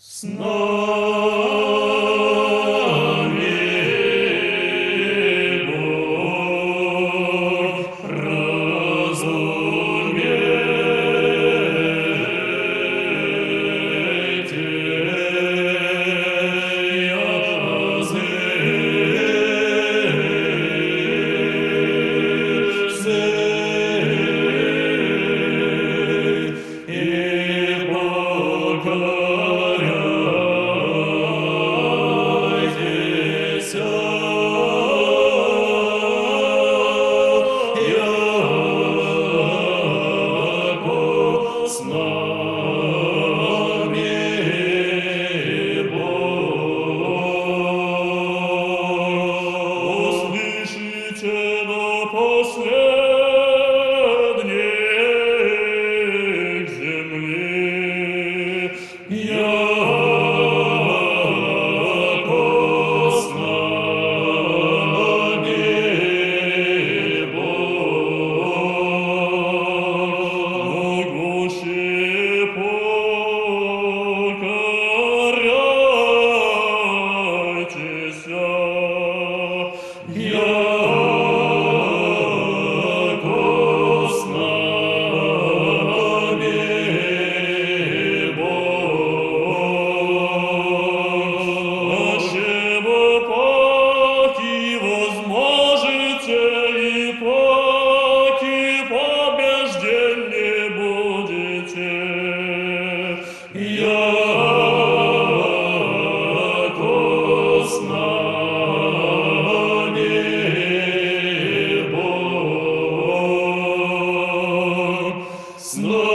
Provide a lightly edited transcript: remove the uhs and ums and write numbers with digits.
С нами Бог с нами Бог. Услышите напоследних земли, яко с нами Бог. Покоряйтеся, яко с нами Бог. Ачебо паки возможете и паки побежденне будете, яко с нами Бог. С нами